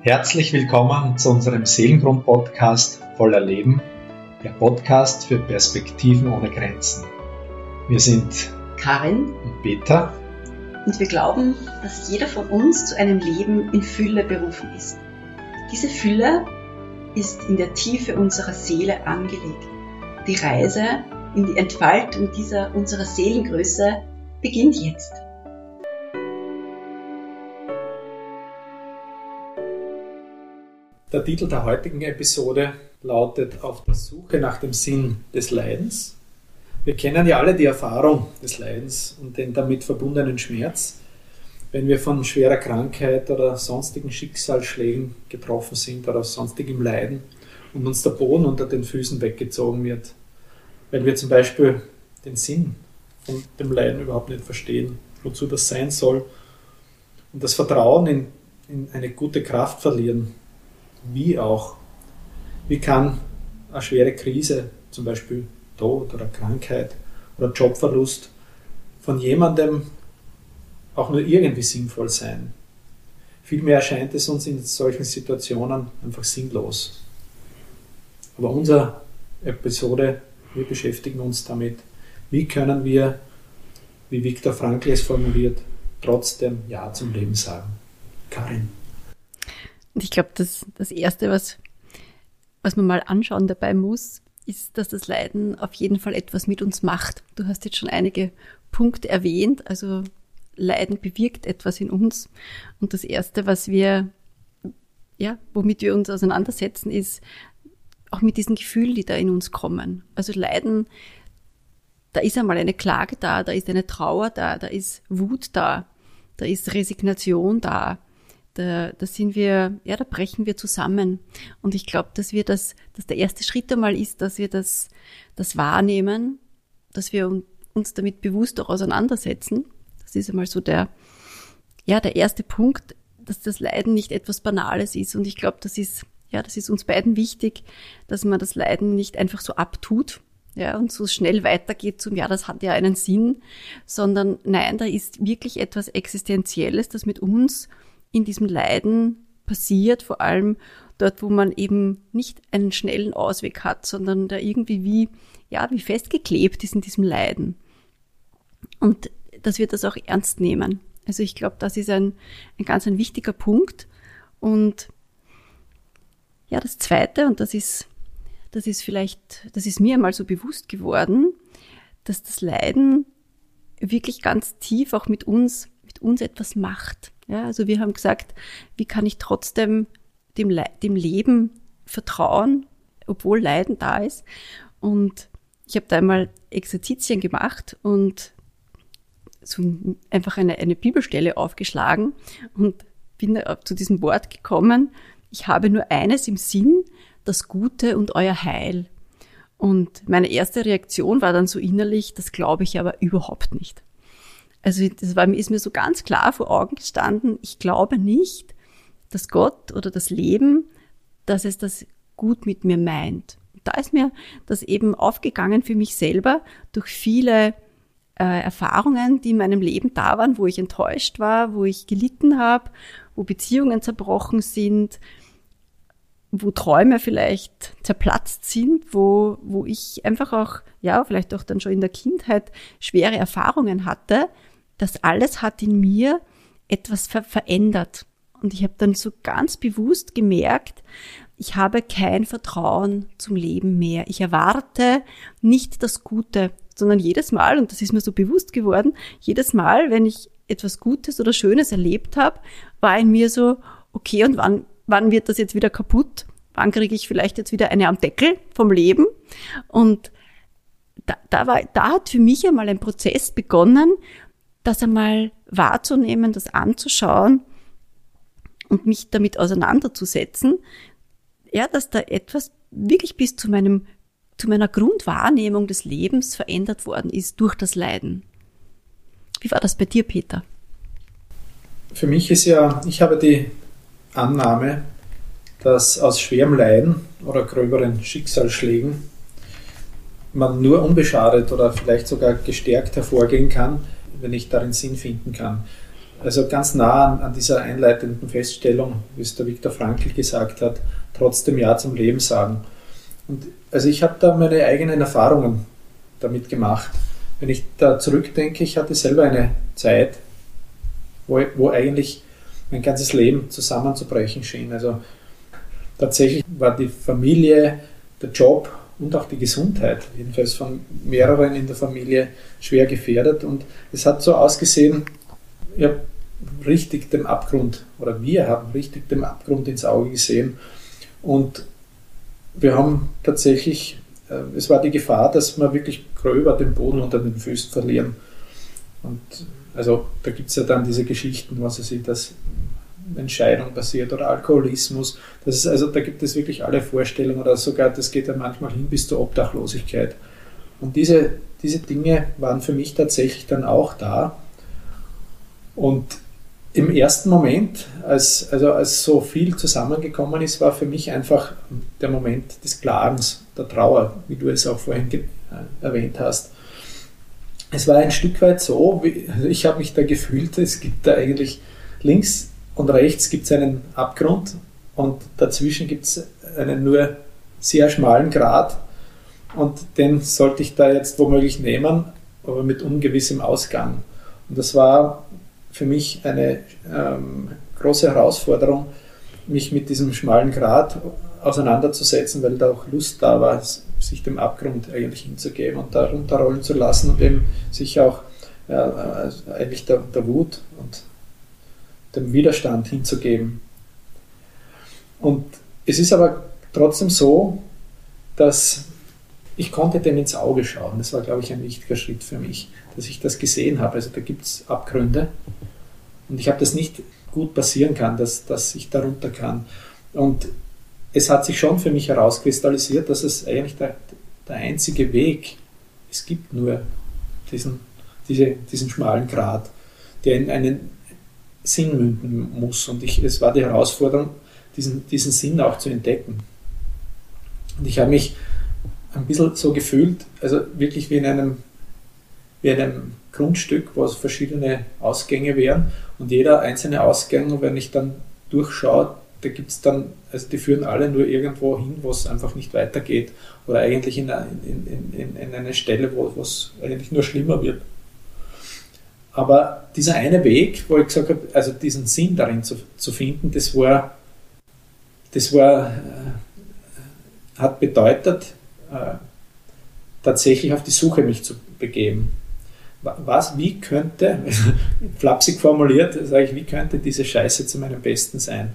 Herzlich willkommen zu unserem Seelengrund-Podcast Voller Leben, der Podcast für Perspektiven ohne Grenzen. Wir sind Karin und Peter und wir glauben, dass jeder von uns zu einem Leben in Fülle berufen ist. Diese Fülle ist in der Tiefe unserer Seele angelegt. Die Reise in die Entfaltung unserer Seelengröße beginnt jetzt. Der Titel der heutigen Episode lautet Auf der Suche nach dem Sinn des Leidens. Wir kennen ja alle die Erfahrung des Leidens und den damit verbundenen Schmerz, wenn wir von schwerer Krankheit oder sonstigen Schicksalsschlägen getroffen sind oder sonstigem Leiden und uns der Boden unter den Füßen weggezogen wird, weil wir zum Beispiel den Sinn von dem Leiden überhaupt nicht verstehen, wozu das sein soll und das Vertrauen in eine gute Kraft verlieren. Wie kann eine schwere Krise, zum Beispiel Tod oder Krankheit oder Jobverlust, von jemandem auch nur irgendwie sinnvoll sein? Vielmehr erscheint es uns in solchen Situationen einfach sinnlos. Aber unsere Episode, wir beschäftigen uns damit, wie können wir, wie Viktor Frankl es formuliert, trotzdem Ja zum Leben sagen. Karin. Und ich glaube, das Erste, was man mal anschauen dabei muss, ist, dass das Leiden auf jeden Fall etwas mit uns macht. Du hast jetzt schon einige Punkte erwähnt, also Leiden bewirkt etwas in uns. Und das Erste, womit wir uns auseinandersetzen, ist auch mit diesen Gefühlen, die da in uns kommen. Also Leiden, da ist einmal eine Klage da ist eine Trauer da ist Wut da ist Resignation da. Da brechen wir zusammen. Und ich glaube, dass der erste Schritt einmal ist, dass wir das wahrnehmen, dass wir uns damit bewusst auch auseinandersetzen. Das ist einmal so der erste Punkt, dass das Leiden nicht etwas Banales ist. Und ich glaube, das ist uns beiden wichtig, dass man das Leiden nicht einfach so abtut, und so schnell weitergeht das hat ja einen Sinn, sondern nein, da ist wirklich etwas Existenzielles, das mit uns in diesem Leiden passiert, vor allem dort, wo man eben nicht einen schnellen Ausweg hat, sondern da irgendwie wie festgeklebt ist in diesem Leiden. Und dass wir das auch ernst nehmen. Also ich glaube, das ist ein ganz wichtiger Punkt. Und das Zweite, und das ist mir mal so bewusst geworden, dass das Leiden wirklich ganz tief auch mit uns etwas macht. Ja, also wir haben gesagt, wie kann ich trotzdem dem Leben vertrauen, obwohl Leiden da ist. Und ich habe da einmal Exerzitien gemacht und so einfach eine Bibelstelle aufgeschlagen und bin zu diesem Wort gekommen: Ich habe nur eines im Sinn, das Gute und euer Heil. Und meine erste Reaktion war dann so innerlich, das glaube ich aber überhaupt nicht. Also ist mir so ganz klar vor Augen gestanden, ich glaube nicht, dass Gott oder das Leben, dass es das gut mit mir meint. Da ist mir das eben aufgegangen für mich selber durch viele Erfahrungen, die in meinem Leben da waren, wo ich enttäuscht war, wo ich gelitten habe, wo Beziehungen zerbrochen sind, wo Träume vielleicht zerplatzt sind, wo ich einfach auch, vielleicht auch dann schon in der Kindheit schwere Erfahrungen hatte. Das alles hat in mir etwas verändert. Und ich habe dann so ganz bewusst gemerkt, ich habe kein Vertrauen zum Leben mehr. Ich erwarte nicht das Gute, sondern jedes Mal, und das ist mir so bewusst geworden, jedes Mal, wenn ich etwas Gutes oder Schönes erlebt habe, war in mir so, okay, und wann wird das jetzt wieder kaputt? Wann kriege ich vielleicht jetzt wieder eine am Deckel vom Leben? Und da hat für mich einmal ein Prozess begonnen, das einmal wahrzunehmen, das anzuschauen und mich damit auseinanderzusetzen, dass da etwas wirklich bis zu meiner Grundwahrnehmung des Lebens verändert worden ist durch das Leiden. Wie war das bei dir, Peter? Für mich ich habe die Annahme, dass aus schwerem Leiden oder gröberen Schicksalsschlägen man nur unbeschadet oder vielleicht sogar gestärkt hervorgehen kann, wenn ich darin Sinn finden kann. also ganz nah an dieser einleitenden Feststellung, wie es der Viktor Frankl gesagt hat, trotzdem Ja zum Leben sagen. Und also ich habe da meine eigenen Erfahrungen damit gemacht. Wenn ich da zurückdenke, ich hatte selber eine Zeit, wo eigentlich mein ganzes Leben zusammenzubrechen schien. Also tatsächlich war die Familie, der Job und auch die Gesundheit, jedenfalls von mehreren in der Familie, schwer gefährdet. Und es hat so ausgesehen, ich habe richtig dem Abgrund, oder wir haben richtig dem Abgrund ins Auge gesehen. Und wir haben tatsächlich, es war die Gefahr, dass wir wirklich gröber den Boden unter den Füßen verlieren. Und also da gibt es ja dann diese Geschichten, was weiß ich, dass Entscheidung passiert oder Alkoholismus. Das ist, also da gibt es wirklich alle Vorstellungen, oder sogar das geht ja manchmal hin bis zur Obdachlosigkeit. Und diese Dinge waren für mich tatsächlich dann auch da. Und im ersten Moment, als so viel zusammengekommen ist, war für mich einfach der Moment des Klagens, der Trauer, wie du es auch vorhin erwähnt hast. Es war ein Stück weit so, also ich habe mich da gefühlt, es gibt da eigentlich links und rechts gibt es einen Abgrund und dazwischen gibt es einen nur sehr schmalen Grat und den sollte ich da jetzt womöglich nehmen, aber mit ungewissem Ausgang. Und das war für mich eine große Herausforderung, mich mit diesem schmalen Grat auseinanderzusetzen, weil da auch Lust da war, sich dem Abgrund eigentlich hinzugeben und da runterrollen zu lassen und eben sich auch eigentlich der Wut und dem Widerstand hinzugeben. Und es ist aber trotzdem so, dass ich konnte dem ins Auge schauen. Das war, glaube ich, ein wichtiger Schritt für mich, dass ich das gesehen habe. Also da gibt es Abgründe und ich habe das nicht gut passieren kann, dass ich darunter kann. Und es hat sich schon für mich herauskristallisiert, dass es eigentlich der einzige Weg, es gibt nur diesen schmalen Grat, der in einen Sinn münden muss. Und es war die Herausforderung, diesen Sinn auch zu entdecken. Und ich habe mich ein bisschen so gefühlt, also wirklich wie in einem Grundstück, wo es verschiedene Ausgänge wären und jeder einzelne Ausgang, wenn ich dann durchschaue, da gibt es dann, also die führen alle nur irgendwo hin, wo es einfach nicht weitergeht oder eigentlich in eine Stelle, wo es eigentlich nur schlimmer wird. Aber dieser eine Weg, wo ich gesagt habe, also diesen Sinn darin zu finden, das hat bedeutet, tatsächlich auf die Suche mich zu begeben. Wie könnte, flapsig formuliert, sage ich, wie könnte diese Scheiße zu meinem Besten sein?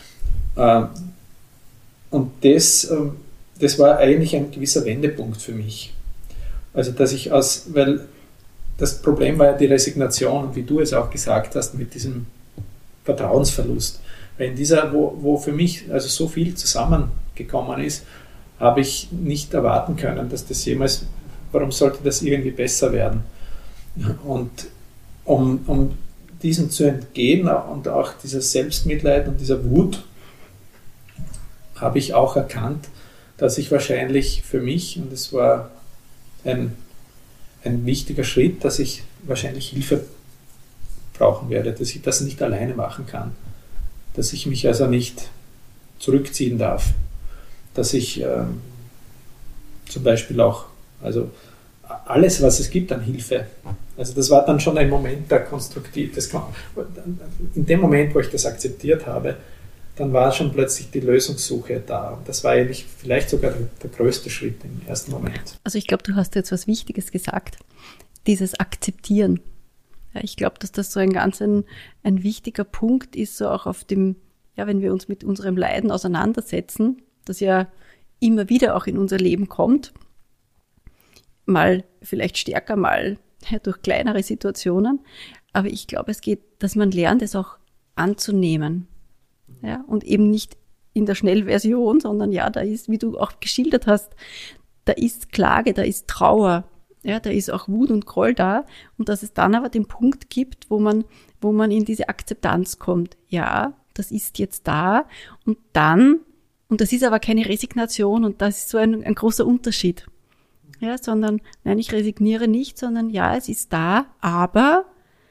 Und das war eigentlich ein gewisser Wendepunkt für mich. Also, dass ich weil das Problem war ja die Resignation, und wie du es auch gesagt hast, mit diesem Vertrauensverlust. Weil in dieser, wo für mich also so viel zusammengekommen ist, habe ich nicht erwarten können, dass das jemals, warum sollte das irgendwie besser werden? Und um diesem zu entgehen und auch dieser Selbstmitleid und dieser Wut, habe ich auch erkannt, dass ich wahrscheinlich für mich, und es war ein wichtiger Schritt, dass ich wahrscheinlich Hilfe brauchen werde, dass ich das nicht alleine machen kann, dass ich mich also nicht zurückziehen darf, dass ich zum Beispiel auch, also alles, was es gibt an Hilfe, also das war dann schon ein Moment der konstruktiv, in dem Moment, wo ich das akzeptiert habe, dann war schon plötzlich die Lösungssuche da. Und das war eigentlich vielleicht sogar der größte Schritt im ersten Moment. Also ich glaube, du hast jetzt was Wichtiges gesagt, dieses Akzeptieren. Ja, ich glaube, dass das so ein wichtiger Punkt ist, so auch auf dem, ja, wenn wir uns mit unserem Leiden auseinandersetzen, das ja immer wieder auch in unser Leben kommt, mal vielleicht stärker, mal durch kleinere Situationen. Aber ich glaube, es geht, dass man lernt, es auch anzunehmen. Ja, und eben nicht in der Schnellversion, sondern ja, da ist, wie du auch geschildert hast, da ist Klage, da ist Trauer, ja, da ist auch Wut und Groll da, und dass es dann aber den Punkt gibt, wo man in diese Akzeptanz kommt. Ja, das ist jetzt da, und dann, und das ist aber keine Resignation, und das ist so ein großer Unterschied. Ja, sondern, nein, ich resigniere nicht, sondern ja, es ist da, aber,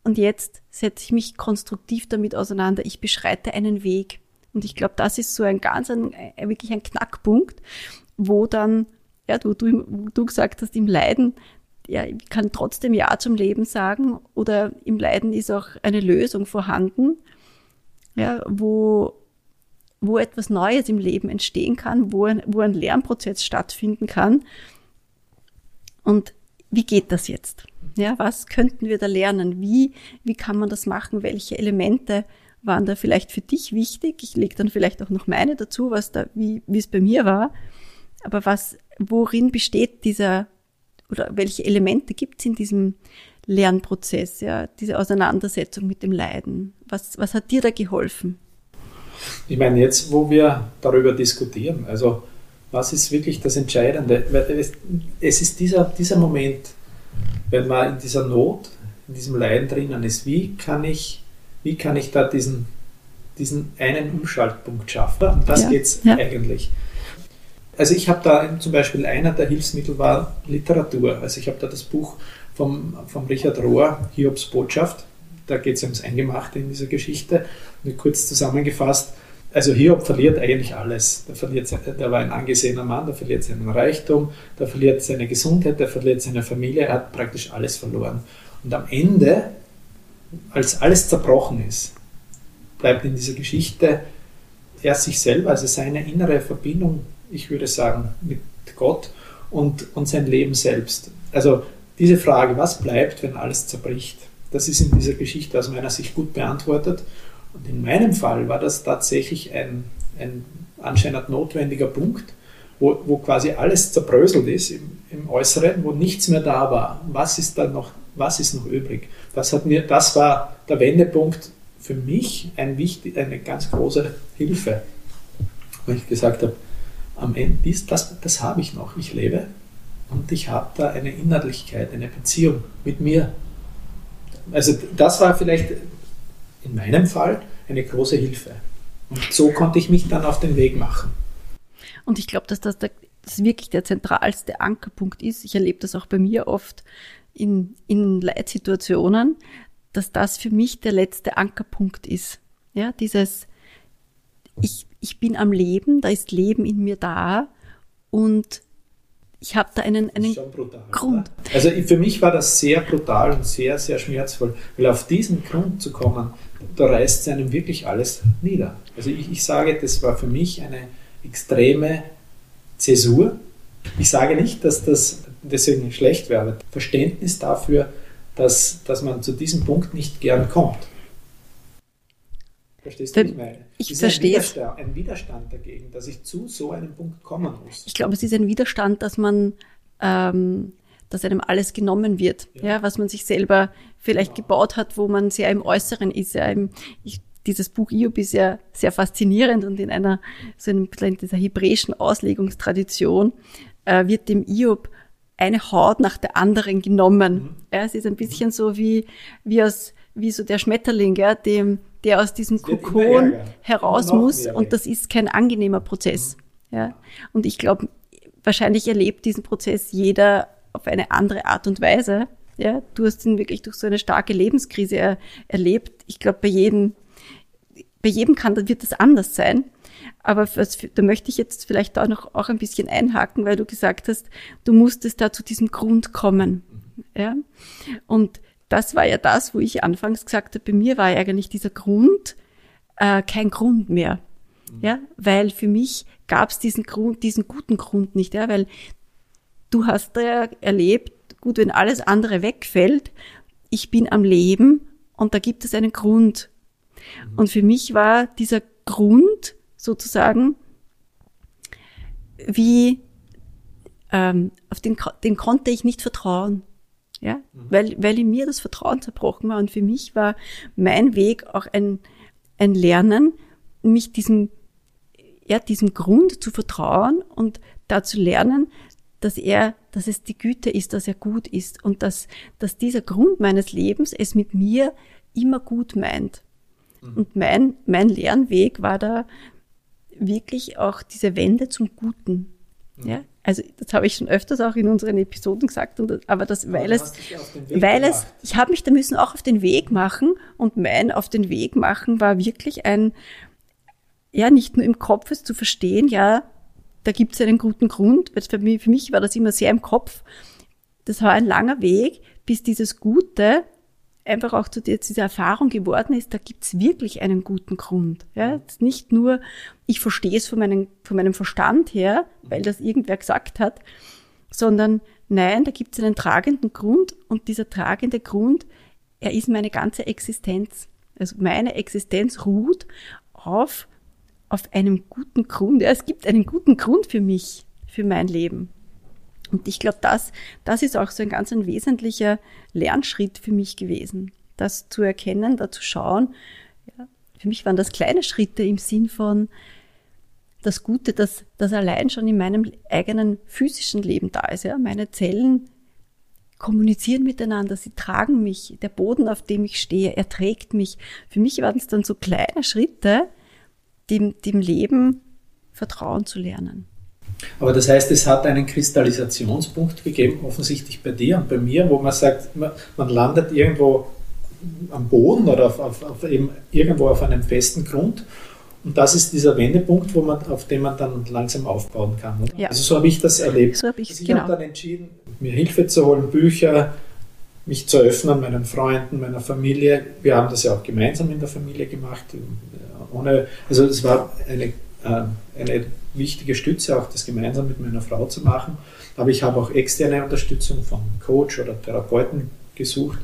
und jetzt setze ich mich konstruktiv damit auseinander. Ich beschreite einen Weg. Und ich glaube, das ist so wirklich ein Knackpunkt, wo dann, ja, du gesagt hast, im Leiden, ja, ich kann trotzdem Ja zum Leben sagen, oder im Leiden ist auch eine Lösung vorhanden, ja, wo etwas Neues im Leben entstehen kann, wo ein Lernprozess stattfinden kann. Und wie geht das jetzt? Ja, was könnten wir da lernen? Wie kann man das machen? Welche Elemente waren da vielleicht für dich wichtig? Ich lege dann vielleicht auch noch meine dazu, wie es bei mir war. Aber worin besteht oder welche Elemente gibt es in diesem Lernprozess, ja, diese Auseinandersetzung mit dem Leiden? Was hat dir da geholfen? Ich meine, jetzt, wo wir darüber diskutieren, also was ist wirklich das Entscheidende? Es ist dieser Moment, wenn man in dieser Not, in diesem Leiden drinnen ist, wie kann ich da diesen einen Umschaltpunkt schaffen? Und das geht es eigentlich. Also ich habe da zum Beispiel, einer der Hilfsmittel war Literatur. Also ich habe da das Buch vom Richard Rohr, Hiobs Botschaft. Da geht es ums Eingemachte in dieser Geschichte. Nur kurz zusammengefasst, also Hiob verliert eigentlich alles. Der war ein angesehener Mann, der verliert seinen Reichtum, der verliert seine Gesundheit, der verliert seine Familie, er hat praktisch alles verloren. Und am Ende, als alles zerbrochen ist, bleibt in dieser Geschichte er sich selber, also seine innere Verbindung, ich würde sagen, mit Gott und sein Leben selbst. Also diese Frage, was bleibt, wenn alles zerbricht, das ist in dieser Geschichte aus meiner Sicht gut beantwortet. Und in meinem Fall war das tatsächlich ein anscheinend notwendiger Punkt, wo quasi alles zerbröselt ist im Äußeren, wo nichts mehr da war. Was ist noch übrig? Das war der Wendepunkt für mich, eine ganz große Hilfe, wo ich gesagt habe, am Ende, das habe ich noch, ich lebe und ich habe da eine Innerlichkeit, eine Beziehung mit mir. Also das war vielleicht in meinem Fall eine große Hilfe. Und so konnte ich mich dann auf den Weg machen. Und ich glaube, dass das wirklich der zentralste Ankerpunkt ist. Ich erlebe das auch bei mir oft in Leitsituationen, dass das für mich der letzte Ankerpunkt ist. Ja, dieses ich bin am Leben, da ist Leben in mir da und ich habe da einen brutal, Grund. Oder? Also für mich war das sehr brutal und sehr, sehr schmerzvoll, weil auf diesen Grund zu kommen, da reißt einem wirklich alles nieder. Also ich sage, das war für mich eine extreme Zäsur. Ich sage nicht, dass das deswegen schlecht wäre, aber Verständnis dafür, dass man zu diesem Punkt nicht gern kommt. Verstehst du, was ich meine? Ich verstehe es. Ein Widerstand dagegen, dass ich zu so einem Punkt kommen muss. Ich glaube, es ist ein Widerstand, dass einem alles genommen wird, ja, was man sich selber vielleicht gebaut hat, wo man sehr im Äußeren ist. Ja, dieses Buch Hiob ist ja sehr faszinierend und in dieser hebräischen Auslegungstradition wird dem Hiob eine Haut nach der anderen genommen. Ja, es ist ein bisschen so wie so der Schmetterling, ja, der aus diesem Kokon heraus muss, und das ist kein angenehmer Prozess. Ja. Und ich glaube, wahrscheinlich erlebt diesen Prozess jeder auf eine andere Art und Weise. Ja. Du hast ihn wirklich durch so eine starke Lebenskrise erlebt. Ich glaube, bei jedem wird das anders sein. Aber da möchte ich jetzt vielleicht auch ein bisschen einhaken, weil du gesagt hast, du musstest da zu diesem Grund kommen. Ja. Und das war ja das, wo ich anfangs gesagt habe, bei mir war eigentlich dieser Grund kein Grund mehr. Ja, weil für mich gab es diesen guten Grund nicht, ja, weil du hast ja erlebt, gut, wenn alles andere wegfällt, ich bin am Leben und da gibt es einen Grund. Und für mich war dieser Grund sozusagen wie, auf den konnte ich nicht vertrauen. Ja, weil in mir das Vertrauen zerbrochen war, und für mich war mein Weg auch ein Lernen, mich diesem Grund zu vertrauen und da zu lernen, dass es die Güte ist, dass er gut ist und dass dieser Grund meines Lebens es mit mir immer gut meint. Und mein Lernweg war da wirklich auch diese Wende zum Guten. Ja, Also das habe ich schon öfters auch in unseren Episoden gesagt, ich habe mich da müssen auch auf den Weg machen, und mein auf den Weg machen war wirklich nicht nur im Kopf es zu verstehen, ja, da gibt es einen guten Grund, weil für mich war das immer sehr im Kopf. Das war ein langer Weg, bis dieses Gute einfach auch zu dieser Erfahrung geworden ist, da gibt es wirklich einen guten Grund. Ja? Das ist nicht nur, ich verstehe es von meinem Verstand her, weil das irgendwer gesagt hat, sondern nein, da gibt es einen tragenden Grund, und dieser tragende Grund, er ist meine ganze Existenz. Also meine Existenz ruht auf einem guten Grund. Ja, es gibt einen guten Grund für mich, für mein Leben. Und ich glaube, das ist auch so ein ganz wesentlicher Lernschritt für mich gewesen, das zu erkennen, da zu schauen. Ja, für mich waren das kleine Schritte im Sinn von das Gute, das allein schon in meinem eigenen physischen Leben da ist. Ja. Meine Zellen kommunizieren miteinander, sie tragen mich, der Boden, auf dem ich stehe, er trägt mich. Für mich waren es dann so kleine Schritte, dem Leben vertrauen zu lernen. Aber das heißt, es hat einen Kristallisationspunkt gegeben, offensichtlich bei dir und bei mir, wo man sagt, man landet irgendwo am Boden oder eben irgendwo auf einem festen Grund, und das ist dieser Wendepunkt, auf dem man dann langsam aufbauen kann. Oder? Ja. Also so habe ich das erlebt. So habe ich, also ich habe dann entschieden, mir Hilfe zu holen, Bücher, mich zu öffnen, meinen Freunden, meiner Familie. Wir haben das ja auch gemeinsam in der Familie gemacht. Also es war eine wichtige Stütze, auch das gemeinsam mit meiner Frau zu machen. Aber ich habe auch externe Unterstützung von Coach oder Therapeuten gesucht.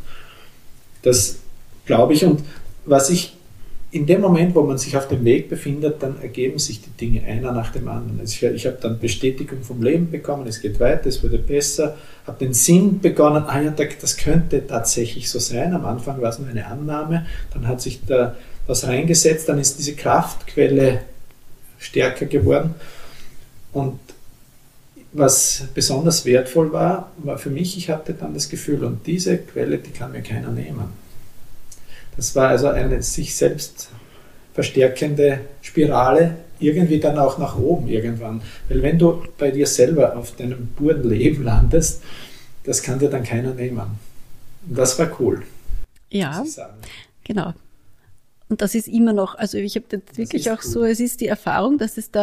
Das glaube ich. Und was ich in dem Moment, wo man sich auf dem Weg befindet, dann ergeben sich die Dinge einer nach dem anderen. Also ich habe dann Bestätigung vom Leben bekommen, es geht weiter, es wurde besser, habe den Sinn begonnen, das könnte tatsächlich so sein. Am Anfang war es nur eine Annahme, dann hat sich da was reingesetzt, dann ist diese Kraftquelle stärker geworden. Und was besonders wertvoll war für mich, ich hatte dann das Gefühl, und diese Quelle, die kann mir keiner nehmen. Das war also eine sich selbst verstärkende Spirale, irgendwie dann auch nach oben irgendwann. Weil wenn du bei dir selber auf deinem puren Leben landest, das kann dir dann keiner nehmen. Und das war cool. Ja, muss ich sagen. Genau. Und das ist immer noch, also ich habe das wirklich auch cool. So, es ist die Erfahrung,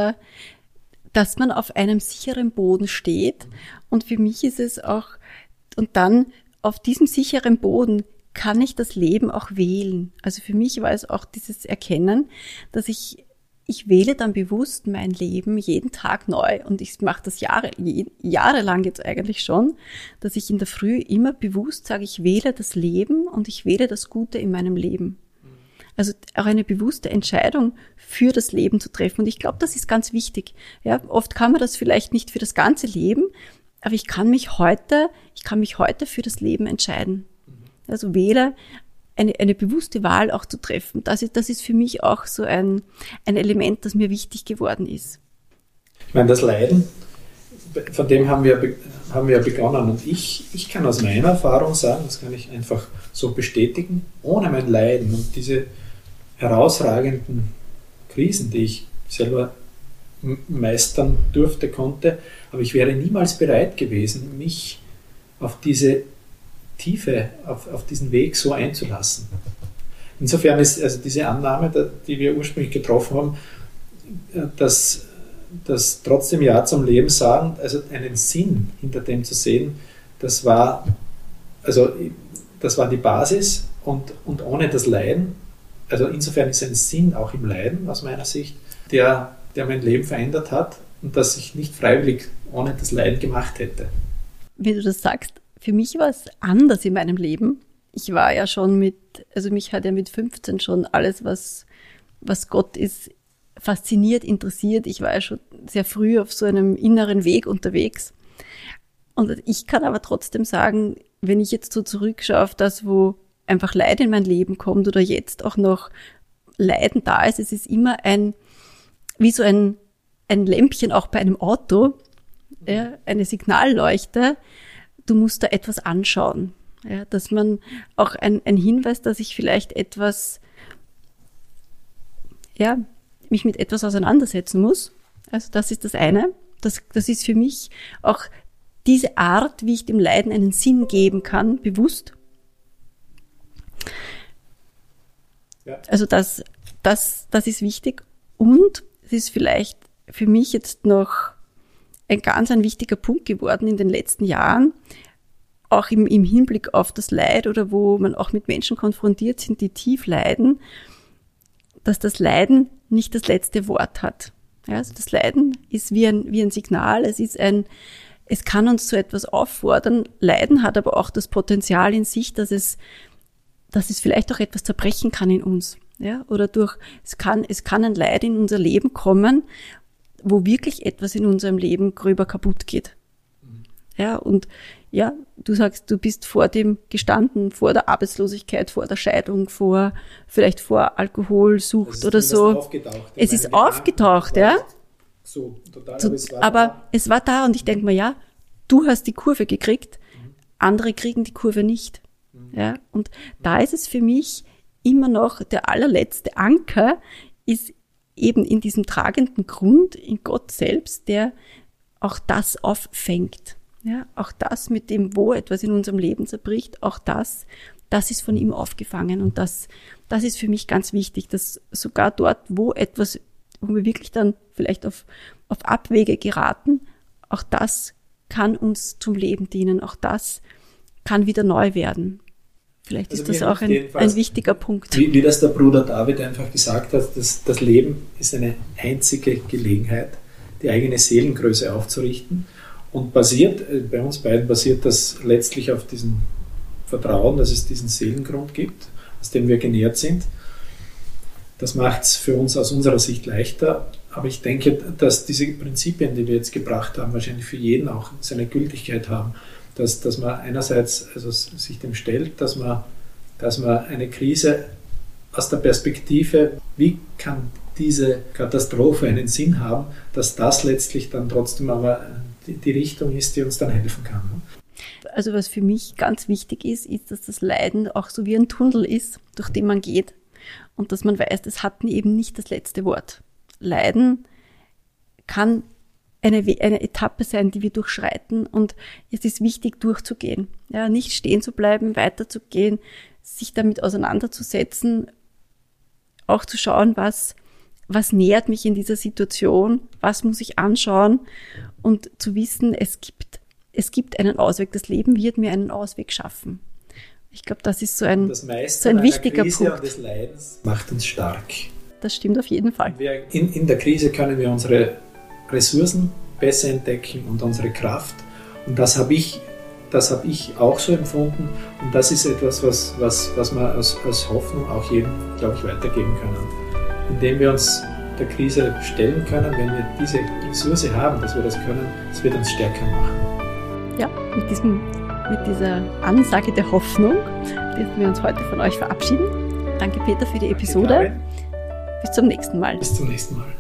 dass man auf einem sicheren Boden steht. Und für mich ist es auch, und dann auf diesem sicheren Boden kann ich das Leben auch wählen. Also für mich war es auch dieses Erkennen, dass ich wähle dann bewusst mein Leben jeden Tag neu, und ich mache das jahrelang jetzt eigentlich schon, dass ich in der Früh immer bewusst sage, ich wähle das Leben und ich wähle das Gute in meinem Leben. Also auch eine bewusste Entscheidung für das Leben zu treffen. Und ich glaube, das ist ganz wichtig. Ja, oft kann man das vielleicht nicht für das ganze Leben, aber ich kann mich heute für das Leben entscheiden. Also wähle eine bewusste Wahl auch zu treffen. Das ist für mich auch so ein Element, das mir wichtig geworden ist. Ich meine, das Leiden, von dem haben wir begonnen. Und ich kann aus meiner Erfahrung sagen, das kann ich einfach so bestätigen, ohne mein Leiden und diese herausragenden Krisen, die ich selber meistern konnte, aber ich wäre niemals bereit gewesen, mich auf diese Tiefe, auf diesen Weg so einzulassen. Insofern ist also diese Annahme, die wir ursprünglich getroffen haben, dass trotzdem Ja zum Leben sagen, also einen Sinn hinter dem zu sehen, das war die Basis, und ohne das Leiden, also insofern ist ein Sinn auch im Leiden aus meiner Sicht, der mein Leben verändert hat und das ich nicht freiwillig ohne das Leiden gemacht hätte. Wie du das sagst, für mich war es anders in meinem Leben. Ich war ja schon mich hat ja mit 15 schon alles, was Gott ist, fasziniert, interessiert. Ich war ja schon sehr früh auf so einem inneren Weg unterwegs. Und ich kann aber trotzdem sagen, wenn ich jetzt so zurückschaue auf das, wo einfach Leid in mein Leben kommt oder jetzt auch noch Leiden da ist, es ist immer wie so ein Lämpchen auch bei einem Auto, ja, eine Signalleuchte. Du musst da etwas anschauen, ja, dass man auch ein Hinweis, dass ich vielleicht mich mit etwas auseinandersetzen muss. Also das ist das eine. Das ist für mich auch diese Art, wie ich dem Leiden einen Sinn geben kann, bewusst. Ja. Also das ist wichtig. Und es ist vielleicht für mich jetzt noch ein wichtiger Punkt geworden in den letzten Jahren, auch im Hinblick auf das Leid oder wo man auch mit Menschen konfrontiert sind, die tief leiden, dass das Leiden nicht das letzte Wort hat. Ja, also das Leiden ist wie ein Signal, es kann uns zu etwas auffordern. Leiden hat aber auch das Potenzial in sich, dass es vielleicht auch etwas zerbrechen kann in uns. Ja, oder es kann ein Leid in unser Leben kommen, wo wirklich etwas in unserem Leben gröber kaputt geht. Ja, und ja, du sagst, du bist vor dem gestanden, vor der Arbeitslosigkeit, vor der Scheidung, vielleicht vor Alkoholsucht oder so. Es ist aufgetaucht, ja. So, total, aber es war da und ich denke mir, ja, du hast die Kurve gekriegt, andere kriegen die Kurve nicht. Ja, und da ist es für mich immer noch der allerletzte Anker, ist eben in diesem tragenden Grund, in Gott selbst, der auch das auffängt. Ja, auch das, mit dem, wo etwas in unserem Leben zerbricht, auch das ist von ihm aufgefangen. Und das ist für mich ganz wichtig, dass sogar dort, wo wir wirklich dann vielleicht auf Abwege geraten, auch das kann uns zum Leben dienen. Auch das kann wieder neu werden. Vielleicht ist das auch ein wichtiger Punkt. Wie das der Bruder David einfach gesagt hat, das Leben ist eine einzige Gelegenheit, die eigene Seelengröße aufzurichten. Und bei uns beiden basiert das letztlich auf diesem Vertrauen, dass es diesen Seelengrund gibt, aus dem wir genährt sind. Das macht es für uns aus unserer Sicht leichter. Aber ich denke, dass diese Prinzipien, die wir jetzt gebracht haben, wahrscheinlich für jeden auch seine Gültigkeit haben. Dass man einerseits sich dem stellt, dass man eine Krise aus der Perspektive, wie kann diese Katastrophe einen Sinn haben, dass das letztlich dann trotzdem aber die Richtung ist, die uns dann helfen kann. Also was für mich ganz wichtig ist, dass das Leiden auch so wie ein Tunnel ist, durch den man geht und dass man weiß, das hat eben nicht das letzte Wort. Leiden kann eine Etappe sein, die wir durchschreiten und es ist wichtig, durchzugehen. Ja, nicht stehen zu bleiben, weiterzugehen, sich damit auseinanderzusetzen, auch zu schauen, was nährt mich in dieser Situation, was muss ich anschauen und zu wissen, es gibt einen Ausweg, das Leben wird mir einen Ausweg schaffen. Ich glaube, das ist so ein wichtiger Krise Punkt. Und des Leidens macht uns stark. Das stimmt auf jeden Fall. In der Krise können wir unsere Ressourcen besser entdecken und unsere Kraft. Und das habe ich auch so empfunden. Und das ist etwas, was wir als Hoffnung auch jedem, glaube ich, weitergeben können. Indem wir uns der Krise stellen können, wenn wir diese Ressource haben, dass wir das können, das wird uns stärker machen. Ja, mit dieser Ansage der Hoffnung dürfen wir uns heute von euch verabschieden. Danke, Peter, für die Episode. Danke, bis zum nächsten Mal. Bis zum nächsten Mal.